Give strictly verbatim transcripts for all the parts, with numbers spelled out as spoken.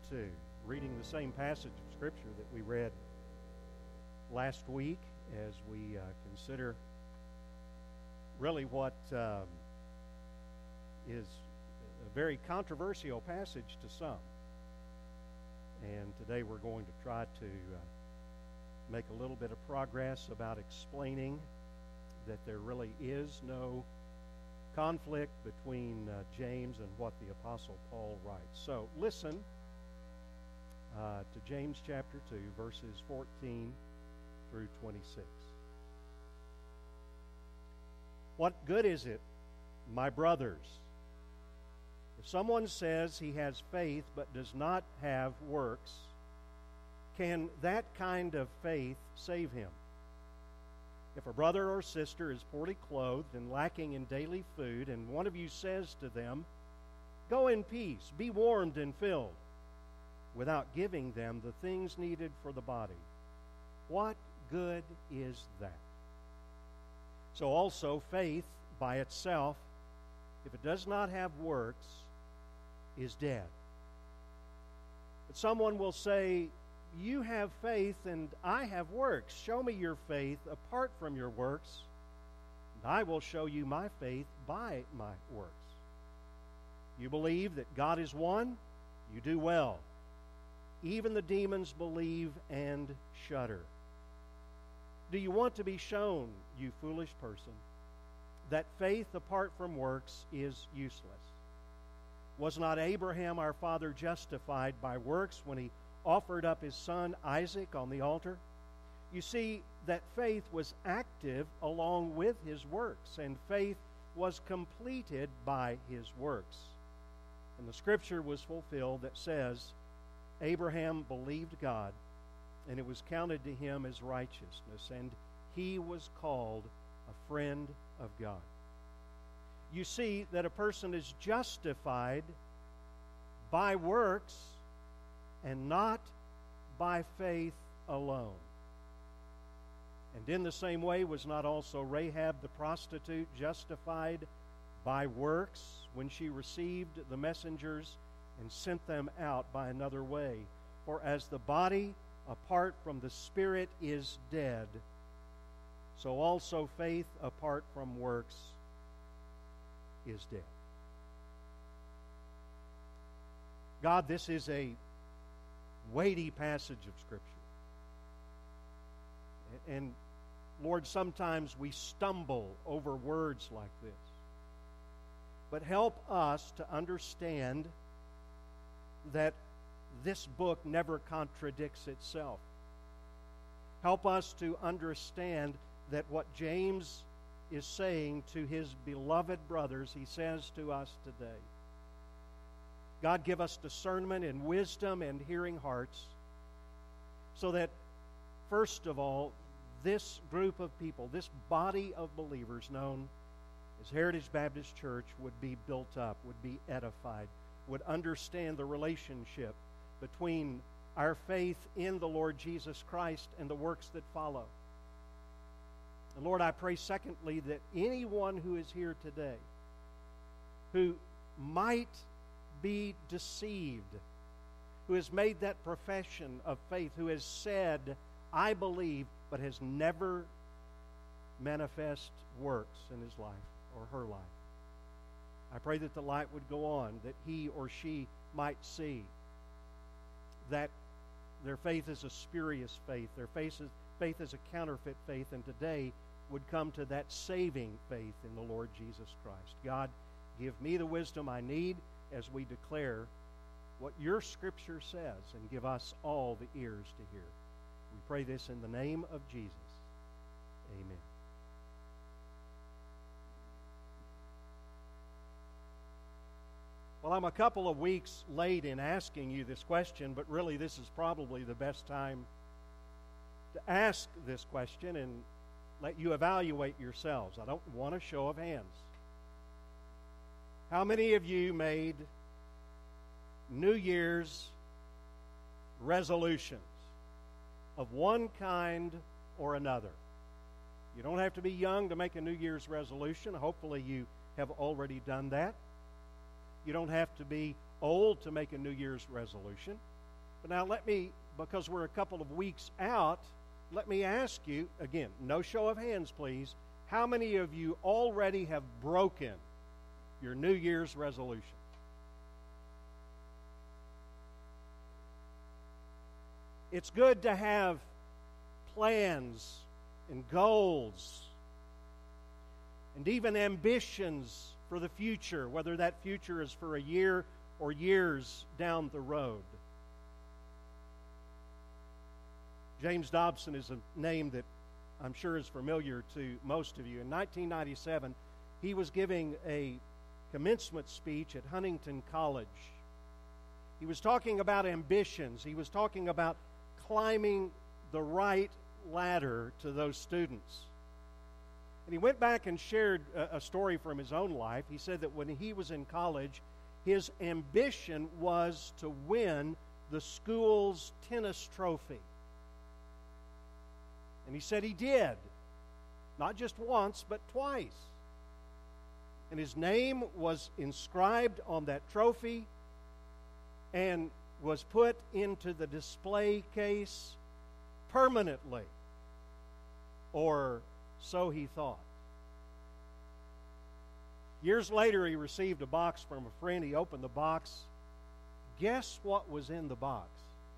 two, reading the same passage of Scripture that we read last week as we uh, consider really what um, is a very controversial passage to some. And today we're going to try to uh, make a little bit of progress about explaining that there really is no conflict between uh, James and what the Apostle Paul writes. So listen uh, to James chapter two, verses fourteen through twenty-six. What good is it, my brothers, if someone says he has faith but does not have works? Can that kind of faith save him? If a brother or sister is poorly clothed and lacking in daily food, and one of you says to them, "Go in peace, be warmed and filled," without giving them the things needed for the body, what good is that? So also faith by itself, if it does not have works, is dead. But someone will say, "You have faith and I have works. Show me your faith apart from your works, and I will show you my faith by my works. You believe that God is one? You do well. Even the demons believe and shudder. Do you want to be shown, you foolish person, that faith apart from works is useless? Was not Abraham our father justified by works when he offered up his son Isaac on the altar? You see that faith was active along with his works, and faith was completed by his works. And the scripture was fulfilled that says, Abraham believed God, and it was counted to him as righteousness, and he was called a friend of God. You see that a person is justified by works and not by faith alone. And in the same way, was not also Rahab the prostitute justified by works when she received the messengers and sent them out by another way? For as the body apart from the Spirit is dead, so also faith apart from works is dead. God, this is a weighty passage of Scripture. And, Lord, sometimes we stumble over words like this. But help us to understand that this book never contradicts itself. Help us to understand that what James is saying to his beloved brothers, he says to us today. God, give us discernment and wisdom and hearing hearts so that, first of all, this group of people, this body of believers known as Heritage Baptist Church would be built up, would be edified, would understand the relationship between our faith in the Lord Jesus Christ and the works that follow. And Lord, I pray secondly that anyone who is here today who might be deceived, who has made that profession of faith, who has said, I believe, but has never manifest works in his life or her life, I pray that the light would go on, that he or she might see that their faith is a spurious faith, their faith is, faith is a counterfeit faith, and today would come to that saving faith in the Lord Jesus Christ. God, give me the wisdom I need as we declare what your Scripture says, and give us all the ears to hear. We pray this in the name of Jesus. Amen. Well, I'm a couple of weeks late in asking you this question, but really this is probably the best time to ask this question and let you evaluate yourselves. I don't want a show of hands. How many of you made New Year's resolutions of one kind or another? You don't have to be young to make a New Year's resolution. Hopefully you have already done that. You don't have to be old to make a New Year's resolution. But now let me, because we're a couple of weeks out, let me ask you, again, no show of hands, please, how many of you already have broken your New Year's resolution? It's good to have plans and goals and even ambitions for the future, whether that future is for a year or years down the road. James Dobson is a name that I'm sure is familiar to most of you. In nineteen ninety-seven, he was giving a commencement speech at Huntington College. He was talking about ambitions. He was talking about climbing the right ladder to those students. And he went back and shared a, a story from his own life. He said that when he was in college, his ambition was to win the school's tennis trophy. And he said he did. Not just once, but twice. And his name was inscribed on that trophy and was put into the display case permanently. Or so he thought. Years later, he received a box from a friend. He opened the box. Guess what was in the box?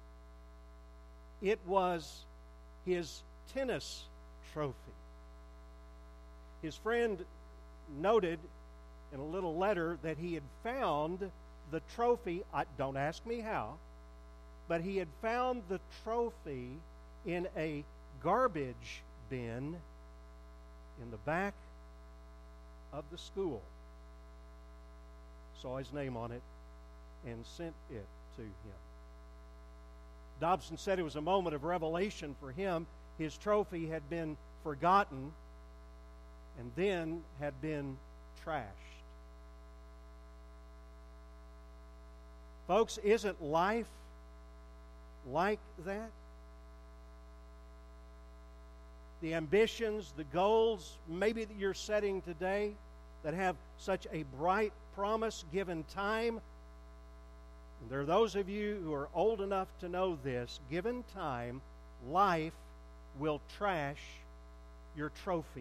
It was his tennis trophy. His friend noted in a little letter that he had found the trophy. I, don't ask me how, but he had found the trophy in a garbage bin in the back of the school. Saw his name on it and sent it to him. Dobson said it was a moment of revelation for him. His trophy had been forgotten and then had been trashed. Folks, isn't life like that? The ambitions, the goals, maybe that you're setting today that have such a bright promise given time. And there are those of you who are old enough to know this. Given time, life will trash your trophies.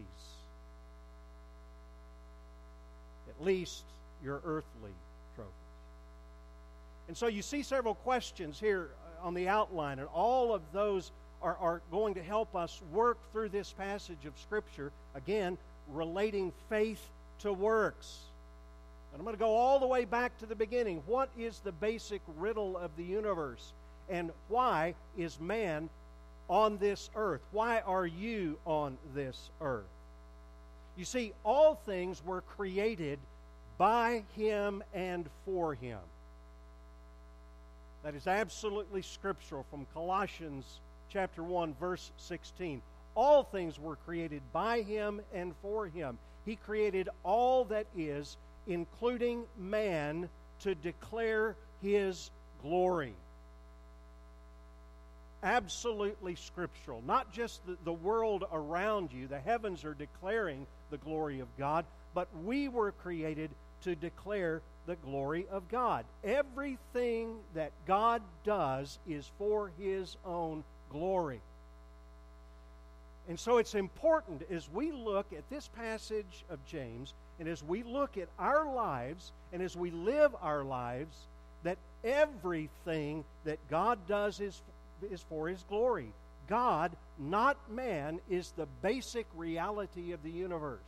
At least your earthly trophies. And so you see several questions here on the outline, and all of those are, are going to help us work through this passage of Scripture, again, relating faith to works. And I'm going to go all the way back to the beginning. What is the basic riddle of the universe? And why is man on this earth? Why are you on this earth? You see, all things were created by Him and for Him. That is absolutely scriptural from Colossians chapter one, verse sixteen. All things were created by Him and for Him. He created all that is, including man, to declare His glory. Absolutely scriptural. Not just the, the world around you. The heavens are declaring the glory of God, but we were created to declare the glory of God. Everything that God does is for His own glory. And so it's important as we look at this passage of James, and as we look at our lives, and as we live our lives, that everything that God does is, is for His glory. God, not man, is the basic reality of the universe.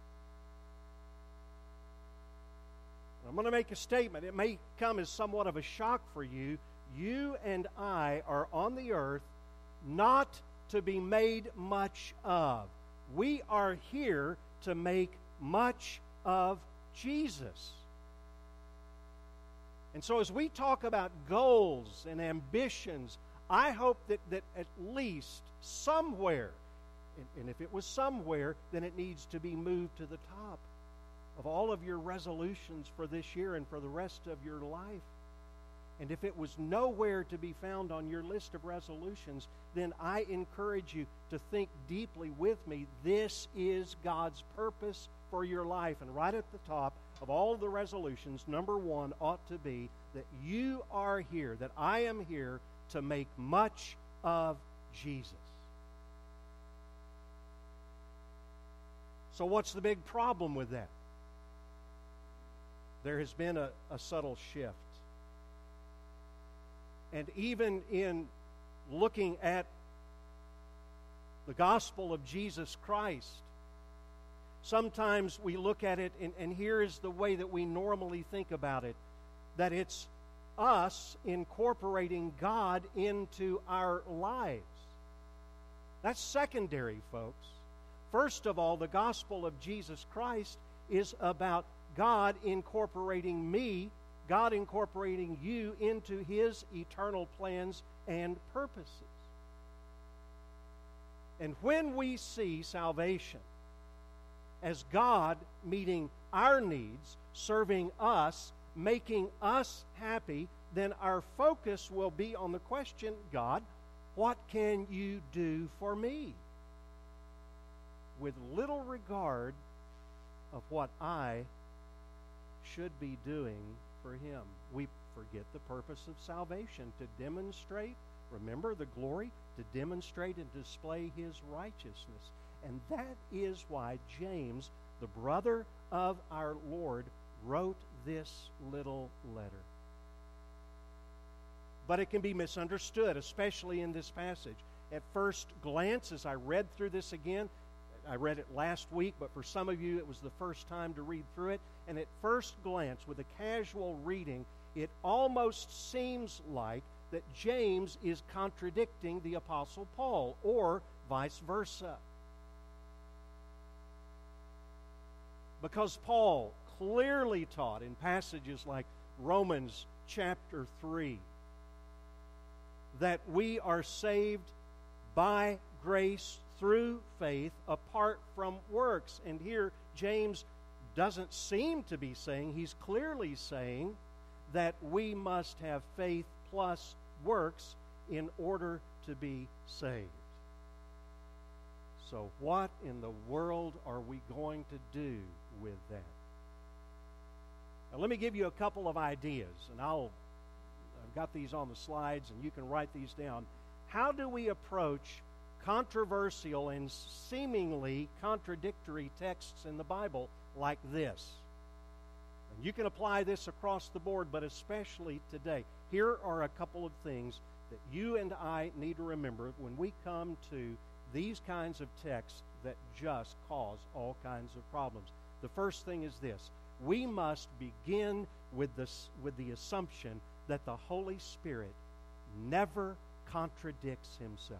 I'm going to make a statement. It may come as somewhat of a shock for you. You and I are on the earth not to be made much of. We are here to make much of Jesus. And so as we talk about goals and ambitions, I hope that, that at least somewhere, and, and if it was somewhere, then it needs to be moved to the top of all of your resolutions for this year and for the rest of your life. And if it was nowhere to be found on your list of resolutions, then I encourage you to think deeply with me. This is God's purpose for your life. And right at the top of all of the resolutions, number one ought to be that you are here, that I am here to make much of Jesus. So what's the big problem with that? There has been a, a subtle shift. And even in looking at the gospel of Jesus Christ, sometimes we look at it, and, and here is the way that we normally think about it, that it's us incorporating God into our lives. That's secondary, folks. First of all, the gospel of Jesus Christ is about God incorporating me, God incorporating you into His eternal plans and purposes. And when we see salvation as God meeting our needs, serving us, making us happy, then our focus will be on the question, God, what can you do for me? With little regard of what I should be doing for Him. We forget the purpose of salvation, to demonstrate, remember the glory, to demonstrate and display His righteousness. And that is why James, the brother of our Lord, wrote this little letter. But it can be misunderstood, especially in this passage. At first glance, as I read through this again, I read it last week, but for some of you it was the first time to read through it. And at first glance, with a casual reading, it almost seems like that James is contradicting the Apostle Paul, or vice versa. Because Paul clearly taught in passages like Romans chapter three that we are saved by grace through faith apart from works. And here James doesn't seem to be saying, he's clearly saying that we must have faith plus works in order to be saved. So what in the world are we going to do with that? Now let me give you a couple of ideas, and I'll I've got these on the slides and you can write these down. How do we approach controversial and seemingly contradictory texts in the Bible like this? And you can apply this across the board, but especially today. Here are a couple of things that you and I need to remember when we come to these kinds of texts that just cause all kinds of problems. The first thing is this: we must begin with this with the assumption that the Holy Spirit never contradicts Himself.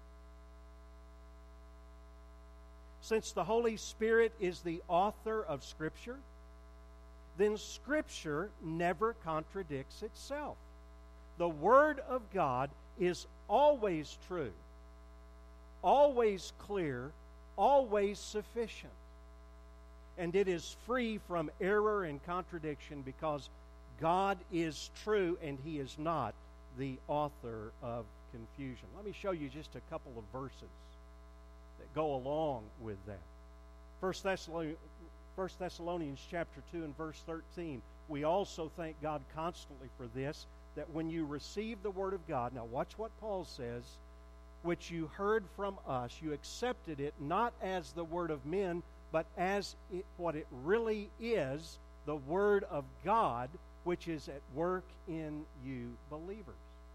Since the Holy Spirit is the author of Scripture, then Scripture never contradicts itself. The Word of God is always true, always clear, always sufficient. And it is free from error and contradiction because God is true and He is not the author of confusion. Let me show you just a couple of verses that go along with that. First Thessalonians, First Thessalonians chapter two and verse thirteen. We also thank God constantly for this, that when you receive the Word of God, now watch what Paul says, which you heard from us, you accepted it not as the word of men, but as it, what it really is, the Word of God, which is at work in you believers.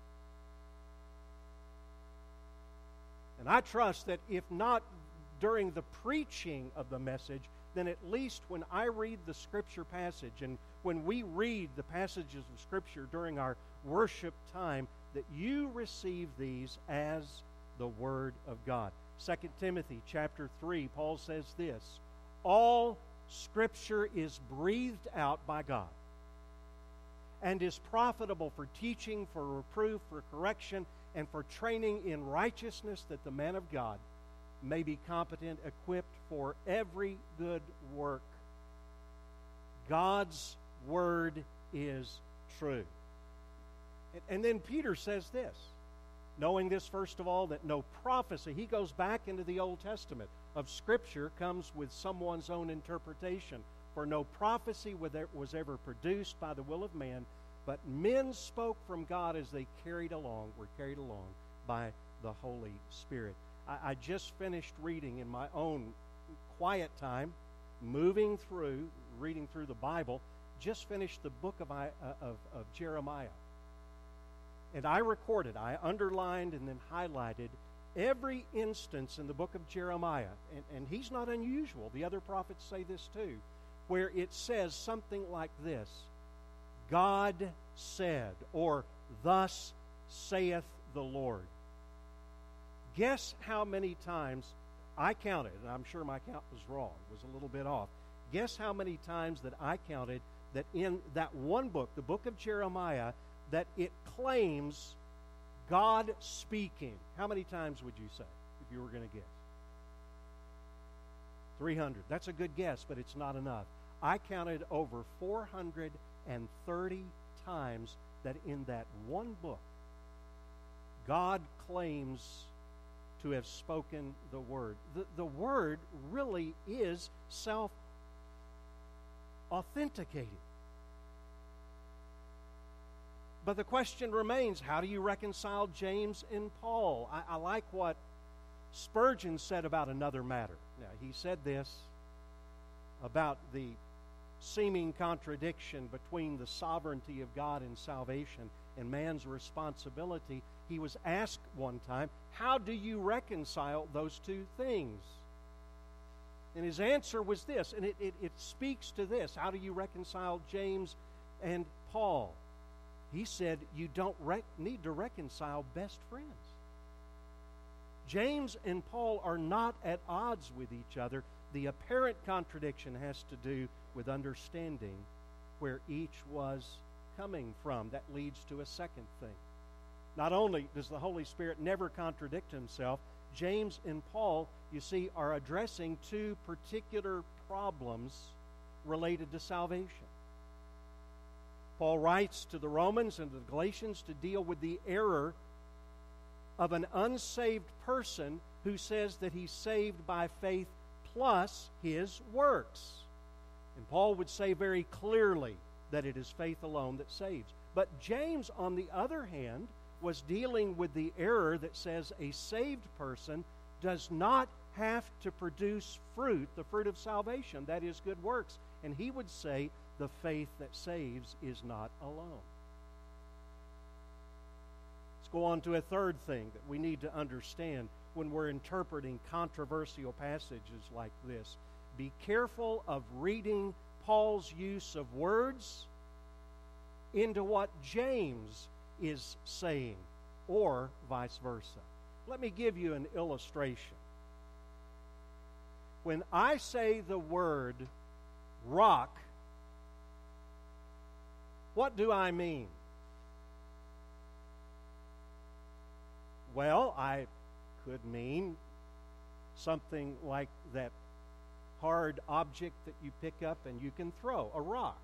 And I trust that if not during the preaching of the message, then at least when I read the Scripture passage and when we read the passages of Scripture during our worship time, that you receive these as the Word of God. Second Timothy chapter three, Paul says this: all Scripture is breathed out by God and is profitable for teaching, for reproof, for correction, and for training in righteousness, that the man of God may be competent, equipped for every good work. God's Word is true. And, and then Peter says this, knowing this, first of all, that no prophecy, he goes back into the Old Testament, of Scripture comes with someone's own interpretation. For no prophecy was ever produced by the will of man, but men spoke from God as they carried along, were carried along by the Holy Spirit. I, I just finished reading in my own quiet time, moving through, reading through the Bible, just finished the book of, I, uh, of, of Jeremiah. And I recorded, I underlined and then highlighted every instance in the book of Jeremiah. And, and he's not unusual. The other prophets say this too, where it says something like this: God said, or thus saith the Lord. Guess how many times, I counted, and I'm sure my count was wrong, was a little bit off. Guess how many times that I counted that in that one book, the book of Jeremiah, that it claims God speaking. How many times would you say, if you were going to guess? three hundred. That's a good guess, but it's not enough. I counted over four hundred thirty times that in that one book, God claims to have spoken the Word. The, the Word really is self-authenticating. But the question remains, how do you reconcile James and Paul? I, I like what Spurgeon said about another matter. Now, he said this about the seeming contradiction between the sovereignty of God and salvation and man's responsibility. He was asked one time, how do you reconcile those two things? And his answer was this, and it, it, it speaks to this. How do you reconcile James and Paul? He said, you don't rec- need to reconcile best friends. James and Paul are not at odds with each other. The apparent contradiction has to do with understanding where each was coming from. That leads to a second thing. Not only does the Holy Spirit never contradict himself, James and Paul, you see, are addressing two particular problems related to salvation. Paul writes to the Romans and the Galatians to deal with the error of an unsaved person who says that he's saved by faith plus his works. And Paul would say very clearly that it is faith alone that saves. But James, on the other hand, was dealing with the error that says a saved person does not have to produce fruit, the fruit of salvation, that is good works. And he would say the faith that saves is not alone. Let's go on to a third thing that we need to understand when we're interpreting controversial passages like this. Be careful of reading Paul's use of words into what James is saying, or vice versa. Let me give you an illustration. When I say the word rock, what do I mean? Well, I could mean something like that hard object that you pick up and you can throw, a rock.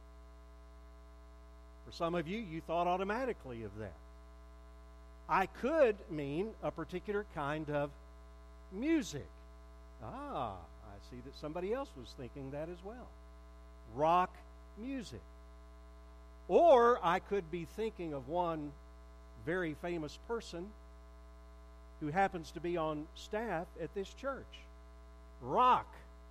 For some of you, you thought automatically of that. I could mean a particular kind of music. Ah, I see that somebody else was thinking that as well. Rock music. Or I could be thinking of one very famous person who happens to be on staff at this church. Rock.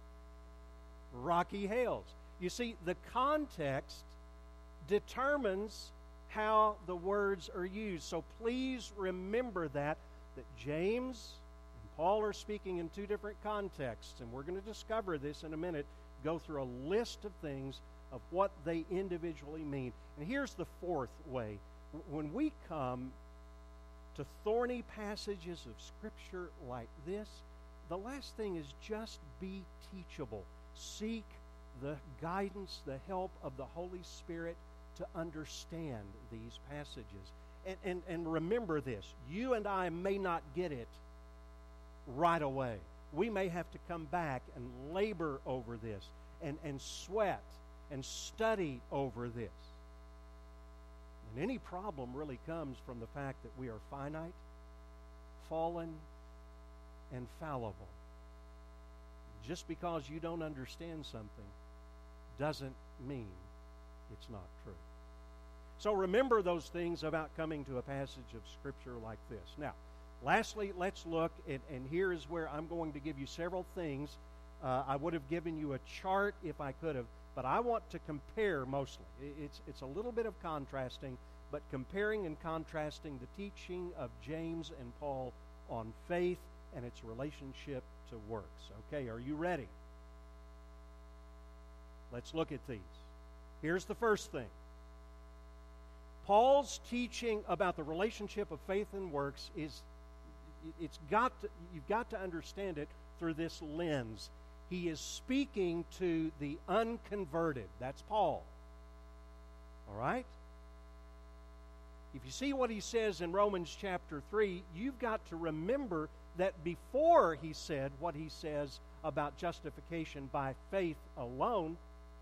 Rocky Hales. You see, the context determines how the words are used. So please remember that, that James and Paul are speaking in two different contexts, and we're going to discover this in a minute, go through a list of things of what they individually mean. And here's the fourth way. When we come to thorny passages of Scripture like this, the last thing is just be teachable. Seek the guidance, the help of the Holy Spirit to understand these passages. And, and, and remember this, you and I may not get it right away. We may have to come back and labor over this and, and sweat and study over this. And any problem really comes from the fact that we are finite, fallen, and fallible. Just because you don't understand something doesn't mean it's not true. So remember those things about coming to a passage of Scripture like this. Now, lastly, let's look, and, and here is where I'm going to give you several things. Uh, I would have given you a chart if I could have, but I want to compare mostly. It's, it's a little bit of contrasting, but comparing and contrasting the teaching of James and Paul on faith and its relationship to works. Okay, are you ready? Let's look at these. Here's the first thing. Paul's teaching about the relationship of faith and works is, it's got to, you've got to understand it through this lens. He is speaking to the unconverted. That's Paul. All right? If you see what he says in Romans chapter three, you've got to remember that before he said what he says about justification by faith alone,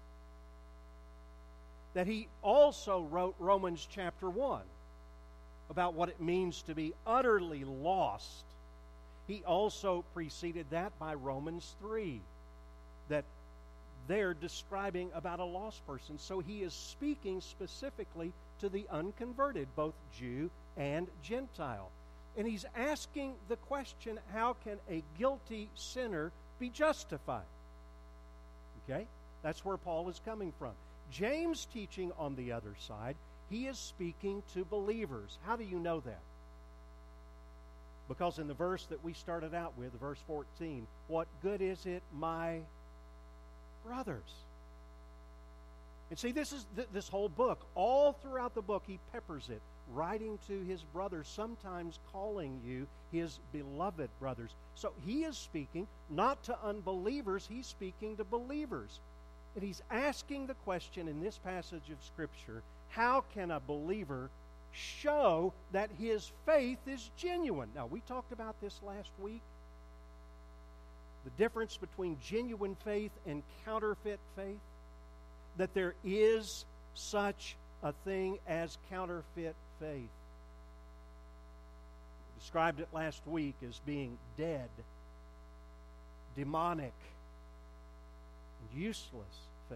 that he also wrote Romans chapter one about what it means to be utterly lost. He also preceded that by Romans three, that they're describing about a lost person. So he is speaking specifically to the unconverted, both Jew and Gentile. And he's asking the question, how can a guilty sinner be justified? Okay? That's where Paul is coming from. James' teaching on the other side, he is speaking to believers. How do you know that? Because in the verse that we started out with, verse fourteen, what good is it, my brothers? And see, this is th- this whole book. All throughout the book, he peppers it, writing to his brothers, sometimes calling you his beloved brothers. So he is speaking not to unbelievers, he's speaking to believers. And he's asking the question in this passage of Scripture, how can a believer show that his faith is genuine? Now, we talked about this last week. The difference between genuine faith and counterfeit faith. That there is such a thing as counterfeit faith. We described it last week as being dead, demonic, useless faith.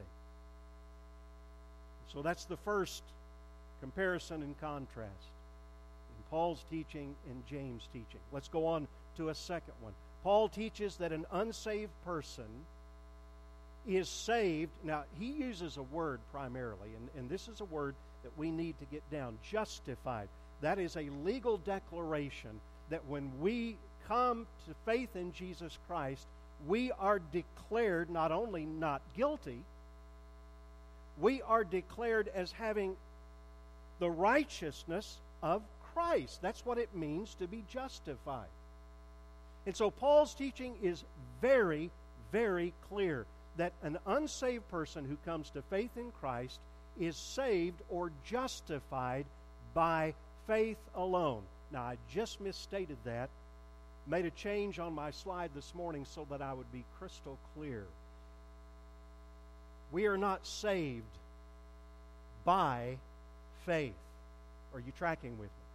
So that's the first comparison and contrast in Paul's teaching and James' teaching. Let's go on to a second one. Paul teaches that an unsaved person is saved. Now, he uses a word primarily, and, and this is a word that we need to get down. Justified. That is a legal declaration that when we come to faith in Jesus Christ, we are declared not only not guilty, we are declared as having the righteousness of Christ. That's what it means to be justified. And so Paul's teaching is very, very clear that an unsaved person who comes to faith in Christ is saved or justified by faith alone. Now, I just misstated that. Made a change on my slide this morning so that I would be crystal clear. We are not saved by faith. Are you tracking with me?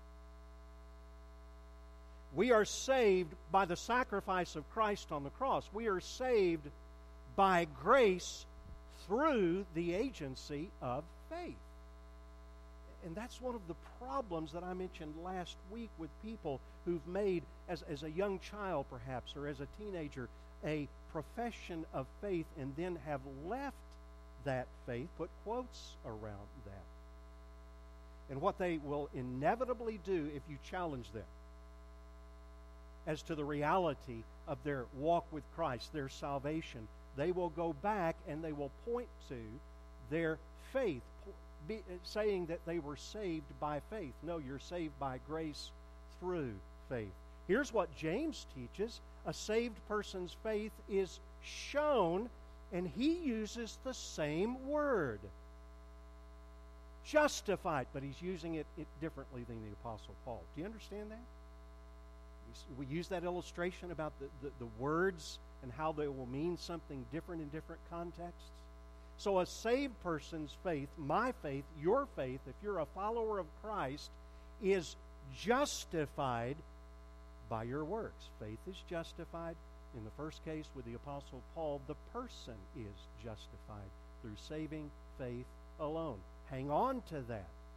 We are saved by the sacrifice of Christ on the cross. We are saved by grace through the agency of faith. And that's one of the problems that I mentioned last week with people who've made, as, as a young child perhaps, or as a teenager, a profession of faith and then have left that faith, put quotes around that. And what they will inevitably do if you challenge them as to the reality of their walk with Christ, their salvation, they will go back and they will point to their faith, be, saying that they were saved by faith. No, you're saved by grace through faith. Here's what James teaches. A saved person's faith is shown, and he uses the same word. Justified, but he's using it, it differently than the Apostle Paul. Do you understand that? We use that illustration about the, the, the words and how they will mean something different in different contexts. So a saved person's faith, my faith, your faith, if you're a follower of Christ, is justified by your works. Faith is justified. In the first case with the Apostle Paul, the person is justified through saving faith alone. Hang on to that.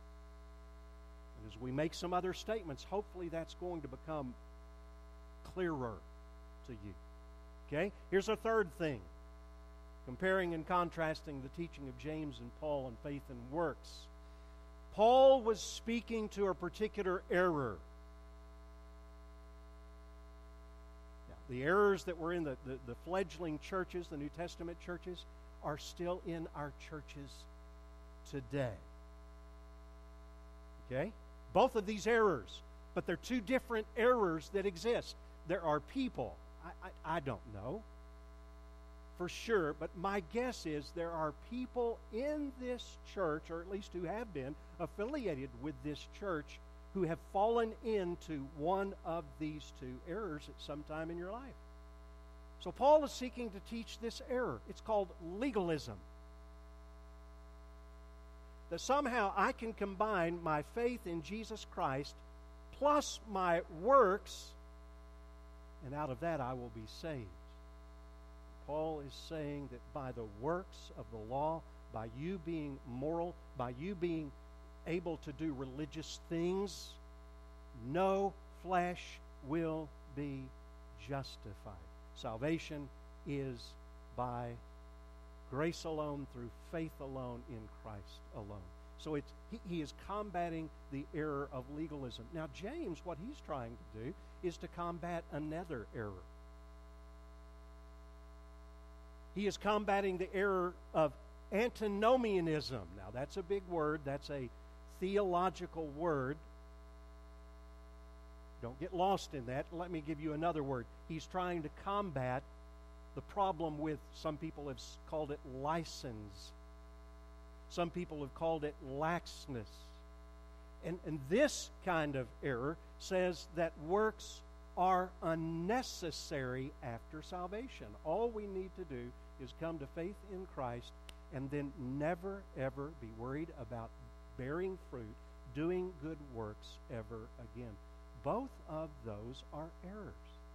And as we make some other statements, hopefully that's going to become clearer to you. Okay? Here's a third thing. Comparing and contrasting the teaching of James and Paul on faith and works. Paul was speaking to a particular error. Now, the errors that were in the, the, the fledgling churches, the New Testament churches, are still in our churches today. Okay? Both of these errors, but they're two different errors that exist. There are people, I, I, I don't know for sure, but my guess is there are people in this church, or at least who have been affiliated with this church, who have fallen into one of these two errors at some time in your life. So Paul is seeking to teach this error. It's called legalism. That somehow I can combine my faith in Jesus Christ plus my works, and out of that I will be saved. Paul is saying that by the works of the law, by you being moral, by you being able to do religious things, no flesh will be justified. Salvation is by grace alone, through faith alone, in Christ alone. So it's, he, he is combating the error of legalism. Now, James, what he's trying to do is to combat another error. He is combating the error of antinomianism. Now, that's a big word. That's a theological word. Don't get lost in that. Let me give you another word. He's trying to combat the problem with, some people have called it license. Some people have called it laxness. And, and this kind of error says that works are unnecessary after salvation. All we need to do is come to faith in Christ and then never, ever be worried about bearing fruit, doing good works ever again. Both of those are errors.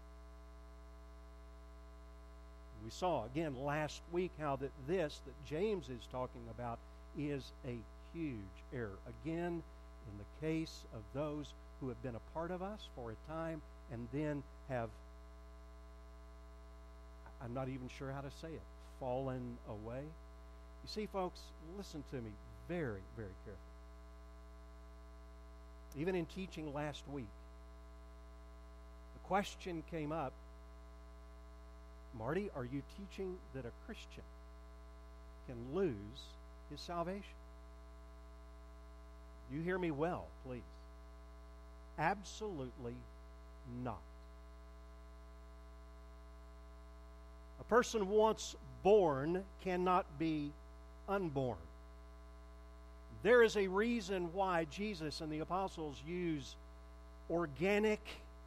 We saw again last week how that this that James is talking about is a huge error. Again, in the case of those who have been a part of us for a time and then have, I'm not even sure how to say it, fallen away. You see, folks, listen to me very, very carefully. Even in teaching last week, the question came up, Marty, are you teaching that a Christian can lose his salvation? You hear me well, please. Absolutely not. A person once born cannot be unborn. There is a reason why Jesus and the apostles use organic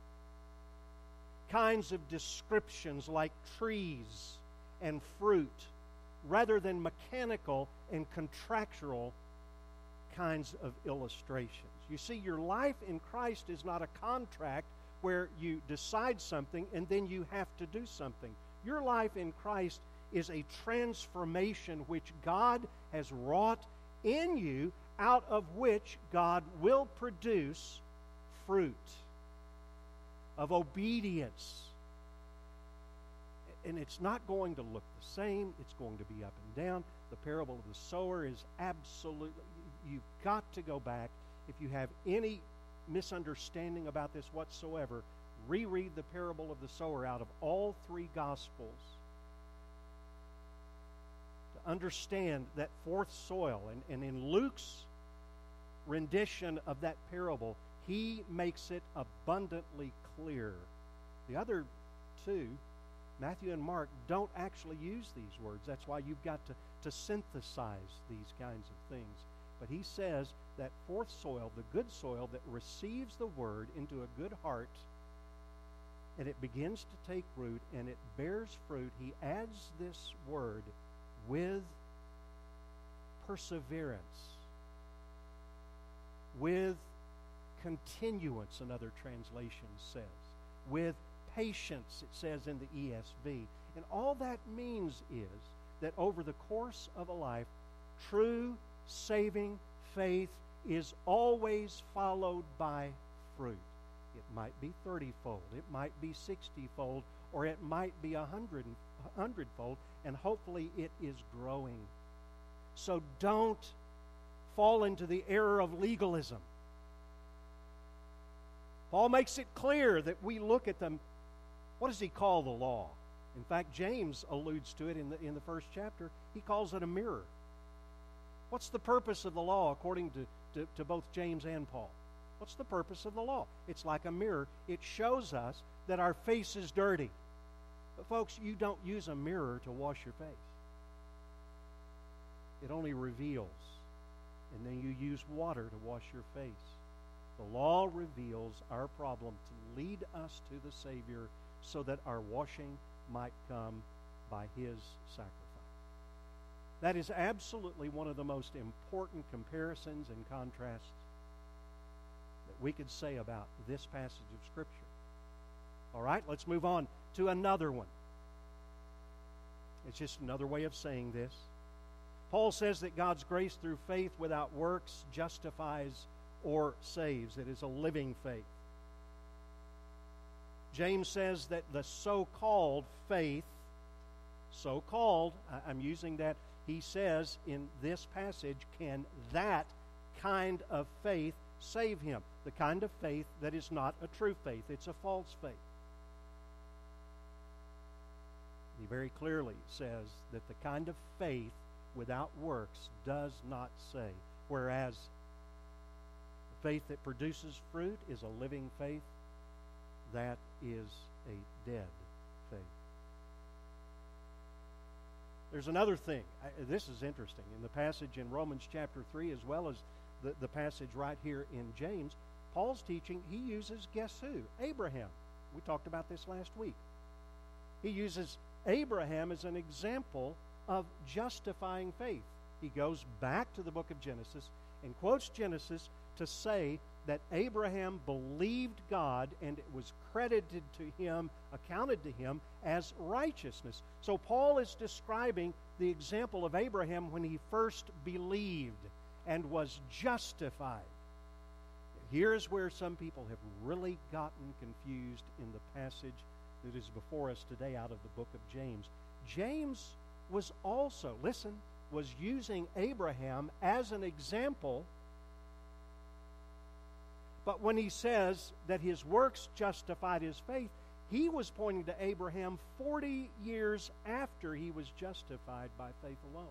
kinds of descriptions like trees and fruit rather than mechanical and contractual kinds of illustrations. You see, your life in Christ is not a contract where you decide something and then you have to do something. Your life in Christ is a transformation which God has wrought in you, out of which God will produce fruit of obedience. And it's not going to look the same. It's going to be up and down. The parable of the sower is absolutely, you've got to go back. If you have any misunderstanding about this whatsoever, reread the parable of the sower out of all three Gospels to understand that fourth soil. And, and in Luke's rendition of that parable, he makes it abundantly clear. The other two, Matthew and Mark, don't actually use these words. That's why you've got to, to synthesize these kinds of things. But he says that fourth soil, the good soil that receives the word into a good heart, and it begins to take root and it bears fruit. He adds this word with perseverance, with continuance, another translation says, with patience, it says in the E S V. And all that means is that over the course of a life, true saving faith is always followed by fruit. It might be thirty-fold, it might be sixty-fold, or it might be a hundred, hundredfold, and hopefully it is growing. So don't fall into the error of legalism. Paul makes it clear that we look at them. What does he call the law? In fact, James alludes to it in the, in the first chapter. He calls it a mirror. What's the purpose of the law according to, to, to both James and Paul? What's the purpose of the law? It's like a mirror. It shows us that our face is dirty. But folks, you don't use a mirror to wash your face. It only reveals. And then you use water to wash your face. The law reveals our problem to lead us to the Savior so that our washing might come by His sacrifice. That is absolutely one of the most important comparisons and contrasts that we could say about this passage of Scripture. All right, let's move on to another one. It's just another way of saying this. Paul says that God's grace through faith without works justifies or saves. It is a living faith. James says that the so-called faith, so-called, I'm using that, he says in this passage, can that kind of faith save him? The kind of faith that is not a true faith. It's a false faith. He very clearly says that the kind of faith without works does not save, whereas the faith that produces fruit is a living faith. That is a dead faith. There's another thing. I, this is interesting. In the passage in Romans chapter three, as well as the, the passage right here in James, Paul's teaching, he uses, guess who? Abraham. We talked about this last week. He uses Abraham as an example of justifying faith. He goes back to the book of Genesis and quotes Genesis to say that Abraham believed God and it was credited to him, accounted to him as righteousness. So Paul is describing the example of Abraham when he first believed and was justified. Here's where some people have really gotten confused in the passage that is before us today out of the book of James. James was also, listen, was using Abraham as an example. But when he says that his works justified his faith, he was pointing to Abraham forty years after he was justified by faith alone.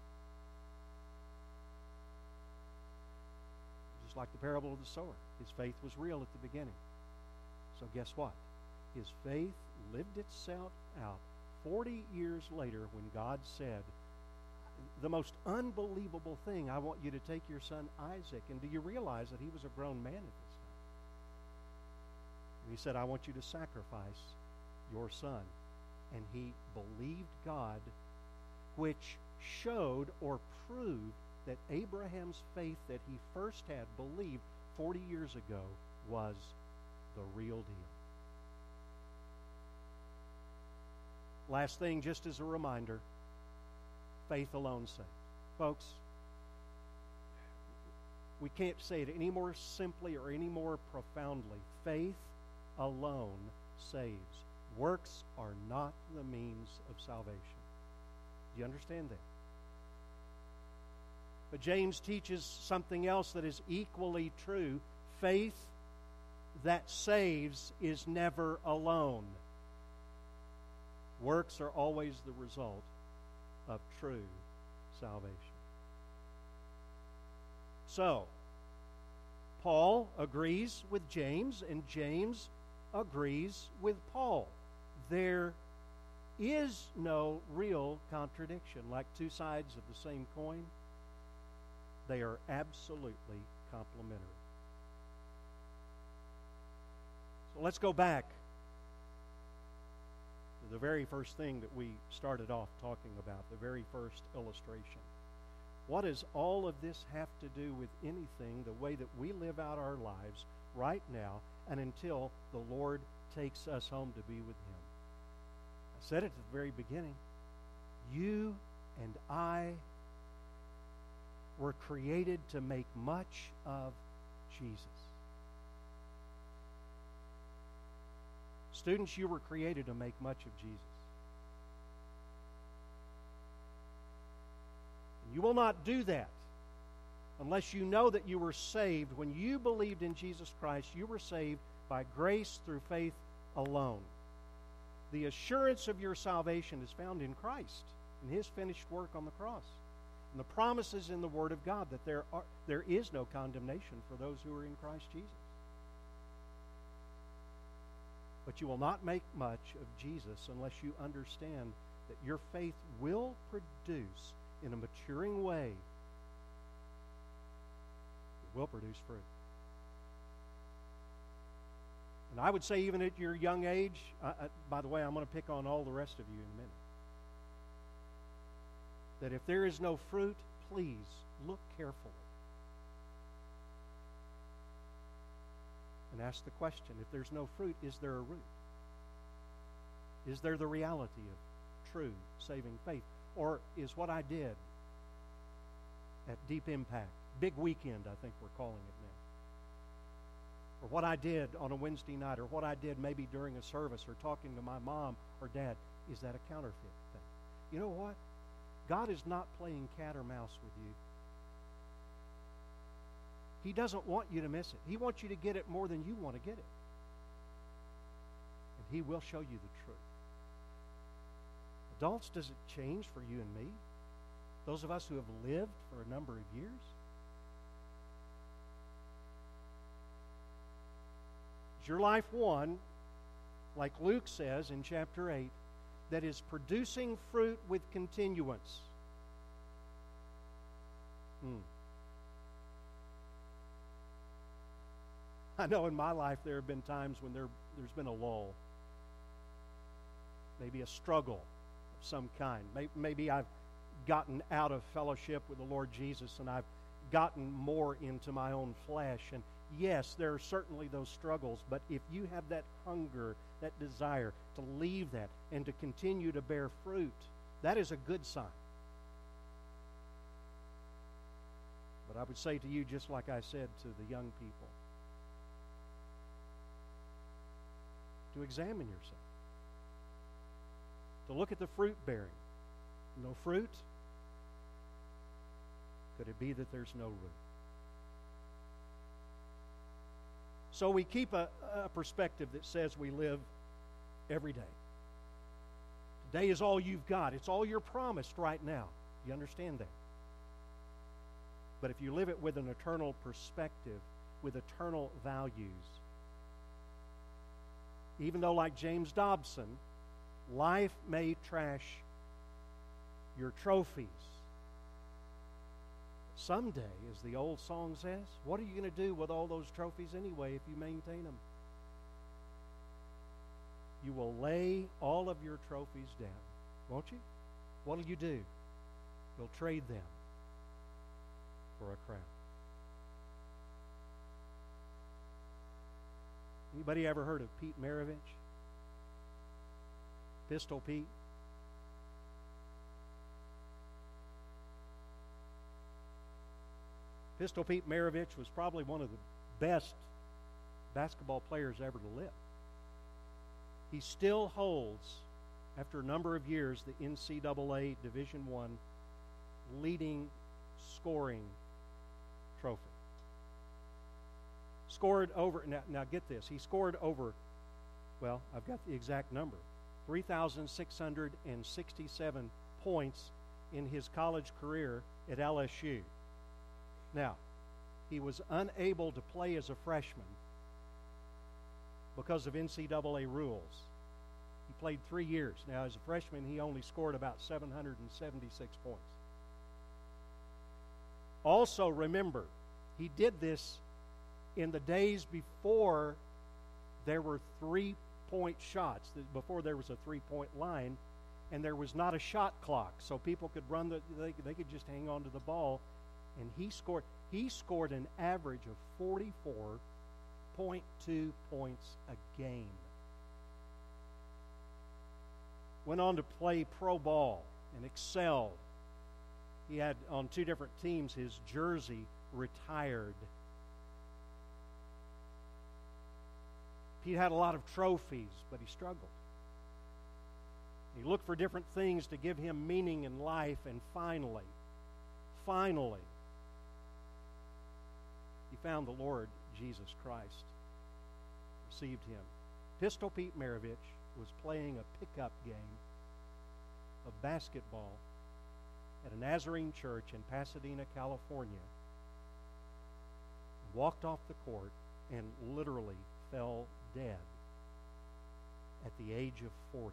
Just like the parable of the sower. His faith was real at the beginning. So guess what? His faith lived itself out forty years later when God said, the most unbelievable thing, I want you to take your son Isaac. And do you realize that he was a grown man at this time? And he said, I want you to sacrifice your son. And he believed God, which showed or proved that Abraham's faith that he first had believed forty years ago was the real deal. Last thing, just as a reminder, faith alone saves. Folks, we can't say it any more simply or any more profoundly. Faith alone saves. Works are not the means of salvation. Do you understand that? But James teaches something else that is equally true. Faith that saves is never alone. Works are always the result of true salvation. So, Paul agrees with James, and James agrees with Paul. There is no real contradiction. Like two sides of the same coin, they are absolutely complementary. So let's go back the very first thing that we started off talking about, the very first illustration. What does all of this have to do with anything, the way that we live out our lives right now and until the Lord takes us home to be with Him? I said it at the very beginning. You and I, were created to make much of Jesus. Students, you were created to make much of Jesus. You will not do that unless you know that you were saved. When you believed in Jesus Christ, you were saved by grace through faith alone. The assurance of your salvation is found in Christ, in His finished work on the cross. And the promises in the Word of God that there are, there is no condemnation for those who are in Christ Jesus. But you will not make much of Jesus unless you understand that your faith will produce, in a maturing way, it will produce fruit. And I would say even at your young age, uh, uh, by the way, I'm going to pick on all the rest of you in a minute, that if there is no fruit, please look carefully. And ask the question, if there's no fruit, is there a root? Is there the reality of true saving faith? Or is what I did at Deep Impact, Big Weekend, I think we're calling it now, or what I did on a Wednesday night, or what I did maybe during a service, or talking to my mom or dad, is that a counterfeit thing? You know what? God is not playing cat or mouse with you. He doesn't want you to miss it. He wants you to get it more than you want to get it. And He will show you the truth. Adults, does it change for you and me? Those of us who have lived for a number of years? Is your life one, like Luke says in chapter eight, that is producing fruit with continuance? Hmm. I know in my life there have been times when there, there's been a lull, maybe a struggle of some kind. Maybe I've gotten out of fellowship with the Lord Jesus and I've gotten more into my own flesh. And yes, there are certainly those struggles, but if you have that hunger, that desire to leave that and to continue to bear fruit, that is a good sign. But I would say to you, just like I said to the young people, to examine yourself, to look at the fruit bearing. No fruit? Could it be that there's no root? So we keep a, a perspective that says we live every day. Today is all you've got. It's all you're promised right now. You understand that? But if you live it with an eternal perspective, with eternal values, even though, like James Dobson, life may trash your trophies, someday, as the old song says, what are you going to do with all those trophies anyway if you maintain them? You will lay all of your trophies down, won't you? What will you do? You'll trade them for a crown. Anybody ever heard of Pete Maravich? Pistol Pete? Pistol Pete Maravich was probably one of the best basketball players ever to live. He still holds, after a number of years, the N C double A Division One leading scoring trophy. Scored over, now, now get this, he scored over, well, I've got the exact number, three thousand six hundred sixty-seven points in his college career at L S U. Now, he was unable to play as a freshman because of N C double A rules. He played three years. Now, as a freshman, he only scored about seven hundred seventy-six points. Also, remember, he did this in the days before there were three-point shots, before there was a three-point line, and there was not a shot clock, so people could run the, they, they could just hang on to the ball, and he scored. He scored an average of forty-four point two points a game. Went on to play pro ball and excelled. He had, on two different teams, his jersey retired. Pete had a lot of trophies, but he struggled. He looked for different things to give him meaning in life, and finally, finally, he found the Lord Jesus Christ, received Him. Pistol Pete Maravich was playing a pickup game of basketball at a Nazarene church in Pasadena, California. Walked off the court and literally fell dead at the age of forty.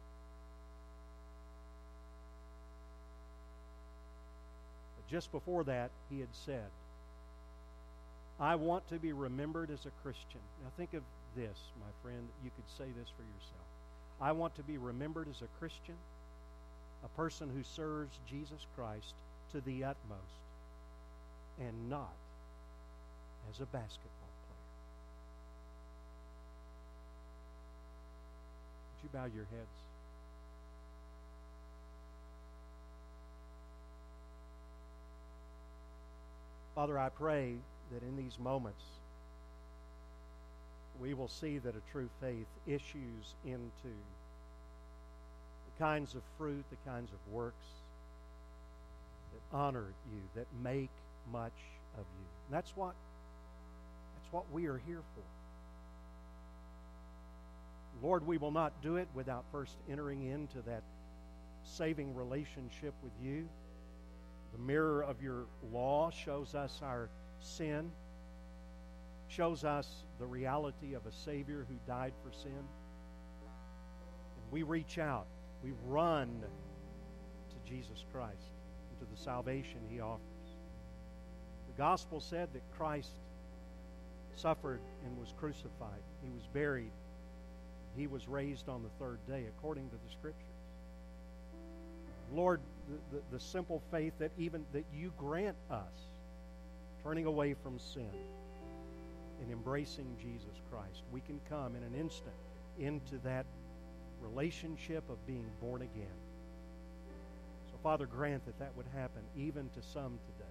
But just before that, he had said, I want to be remembered as a Christian. Now think of this, my friend. You could say this for yourself. I want to be remembered as a Christian, a person who serves Jesus Christ to the utmost, and not as a basketball player. Would you bow your heads? Father, I pray that in these moments we will see that a true faith issues into the kinds of fruit, the kinds of works that honor you, that make much of you. And that's what that's what we are here for. Lord, we will not do it without first entering into that saving relationship with you. The mirror of your law shows us our sin, shows us the reality of a Savior who died for sin. And we reach out, we run to Jesus Christ, and to the salvation He offers. The gospel said that Christ suffered and was crucified. He was buried. He was raised on the third day, according to the Scriptures. Lord, the, the, the simple faith that even that you grant us, turning away from sin and embracing Jesus Christ, we can come in an instant into that relationship of being born again. So, Father, grant that that would happen even to some today.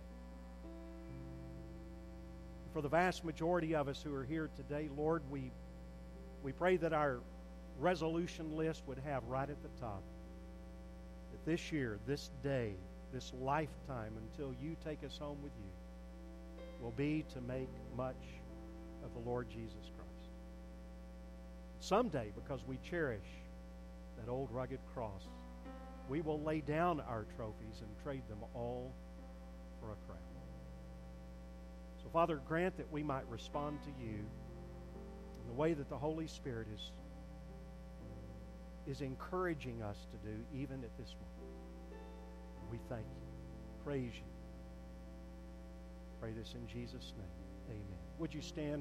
For the vast majority of us who are here today, Lord, we, we pray that our resolution list would have right at the top that this year, this day, this lifetime until you take us home with you will be to make much of the Lord Jesus Christ. Someday, because we cherish that old rugged cross, we will lay down our trophies and trade them all for a crown. So, Father, grant that we might respond to you in the way that the Holy Spirit is, is encouraging us to do even at this moment. We thank you, praise you. Pray this in Jesus' name. Amen. Would you stand?